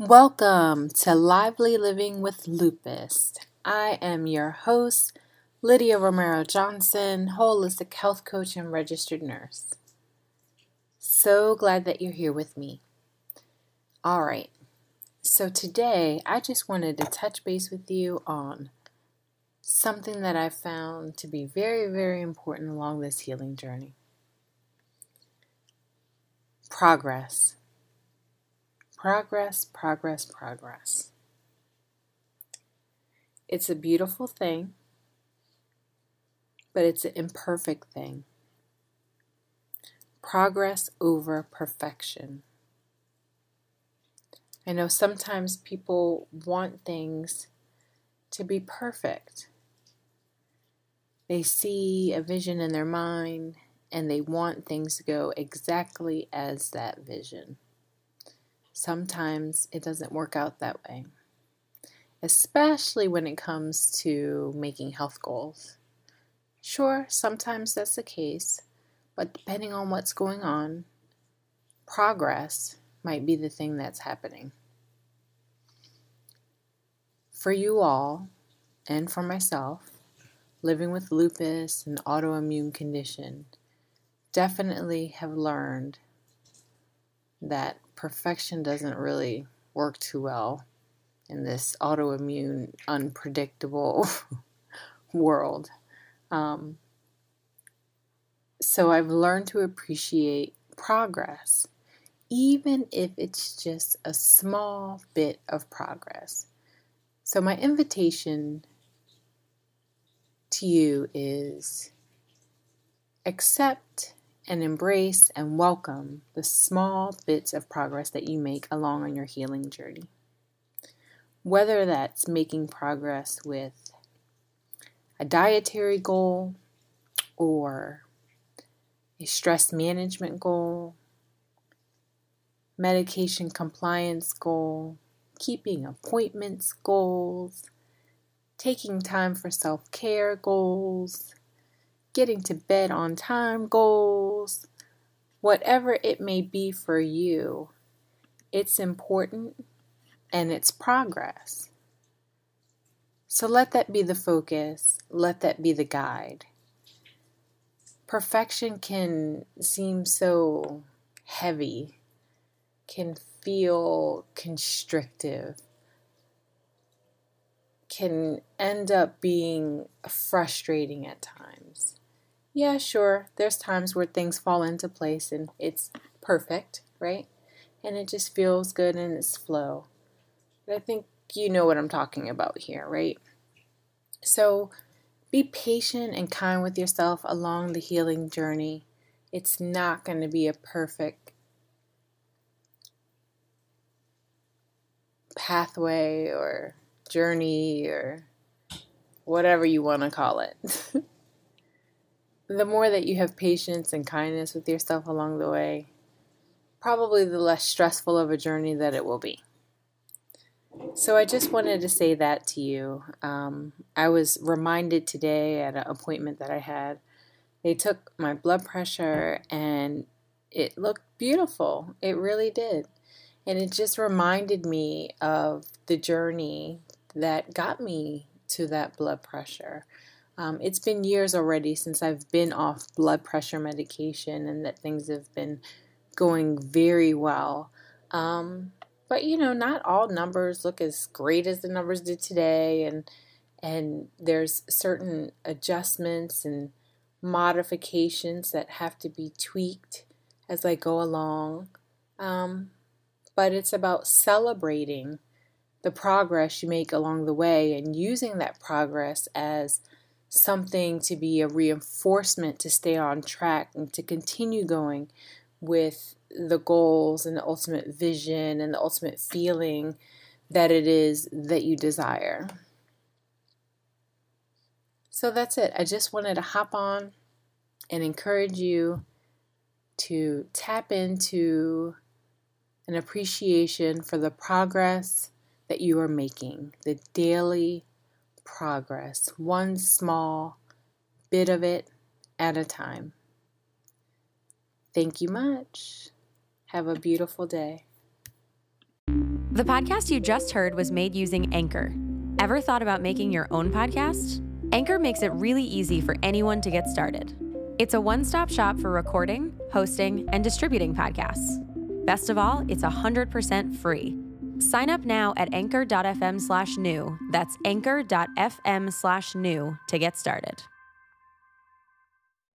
Welcome to Lively Living with Lupus. I am your host, Lydia Romero Johnson, holistic health coach and registered nurse. So glad that you're here with me. All right, so today I just wanted to touch base with you on something that I found to be very, very important along this healing journey. Progress. Progress. It's a beautiful thing, but it's an imperfect thing. Progress over perfection. I know sometimes people want things to be perfect. They see a vision in their mind and they want things to go exactly as that vision. Sometimes it doesn't work out that way, especially when it comes to making health goals. Sure, sometimes that's the case, but depending on what's going on, progress might be the thing that's happening. For you all, and for myself, living with lupus and autoimmune condition, definitely have learned that perfection doesn't really work too well in this autoimmune, unpredictable world. So I've learned to appreciate progress, even if it's just a small bit of progress. So my invitation to you is accept and embrace and welcome the small bits of progress that you make along on your healing journey. Whether that's making progress with a dietary goal or a stress management goal, medication compliance goal, keeping appointments goals, taking time for self-care goals, getting to bed on time goals, whatever it may be for you, it's important and it's progress. So let that be the focus, let that be the guide. Perfection can seem so heavy, can feel constrictive, can end up being frustrating at times. Yeah, sure, there's times where things fall into place and it's perfect, right? And it just feels good in its flow. But I think you know what I'm talking about here, right? So be patient and kind with yourself along the healing journey. It's not going to be a perfect pathway or journey or whatever you want to call it. The more that you have patience and kindness with yourself along the way, probably the less stressful of a journey that it will be. So I just wanted to say that to you. I was reminded today at an appointment that I had, they took my blood pressure and it looked beautiful. It really did. And it just reminded me of the journey that got me to that blood pressure. It's been years already since I've been off blood pressure medication and that things have been going very well. But not all numbers look as great as the numbers did today, and there's certain adjustments and modifications that have to be tweaked as I go along. But it's about celebrating the progress you make along the way and using that progress as something to be a reinforcement to stay on track and to continue going with the goals and the ultimate vision and the ultimate feeling that it is that you desire. So that's it. I just wanted to hop on and encourage you to tap into an appreciation for the progress that you are making, the daily progress, one small bit of it at a time. Thank you much. Have a beautiful day. The podcast you just heard was made using Anchor. Ever thought about making your own podcast? Anchor makes it really easy for anyone to get started. It's a one-stop shop for recording, hosting, and distributing podcasts. Best of all, it's 100% free. Sign up now at anchor.fm/new. That's anchor.fm/new to get started.